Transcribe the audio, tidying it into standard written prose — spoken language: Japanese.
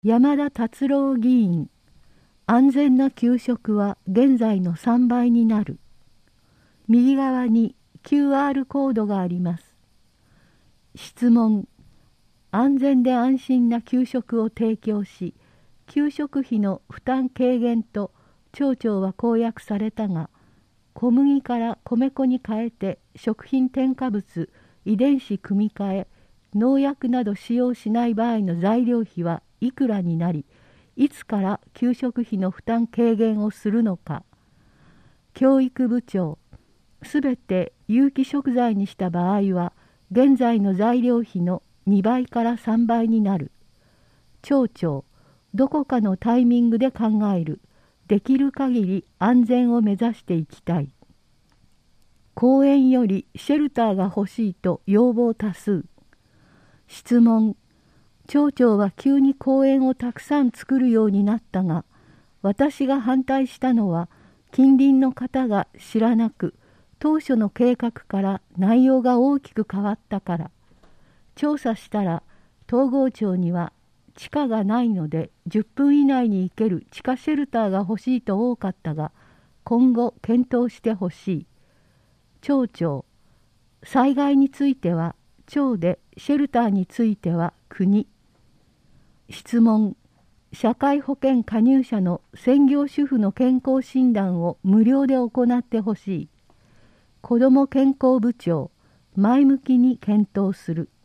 山田達郎議員、安全な給食は現在の3倍になる。右側に QR コードがあります。質問。安全で安心な給食を提供し、給食費の負担軽減と町長は公約されたが、小麦から米粉に変えて食品添加物、遺伝子組み換え、農薬など使用しない場合の材料費はいくらになり、いつから給食費の負担軽減をするのか。教育部長、すべて有機食材にした場合は、現在の材料費の2倍から3倍になる。町長、どこかのタイミングで考える。できる限り安全を目指していきたい。公園よりシェルターが欲しいと要望多数。質問。町長は急に公園をたくさん作るようになったが、私が反対したのは近隣の方が知らなく、当初の計画から内容が大きく変わったから。調査したら東郷町には地下がないので10分以内に行ける地下シェルターが欲しいと多かったが、今後検討してほしい。町長、災害については町で、シェルターについては国。質問。社会保険加入者の専業主婦の健康診断を無料で行ってほしい。子ども健康部長、前向きに検討する。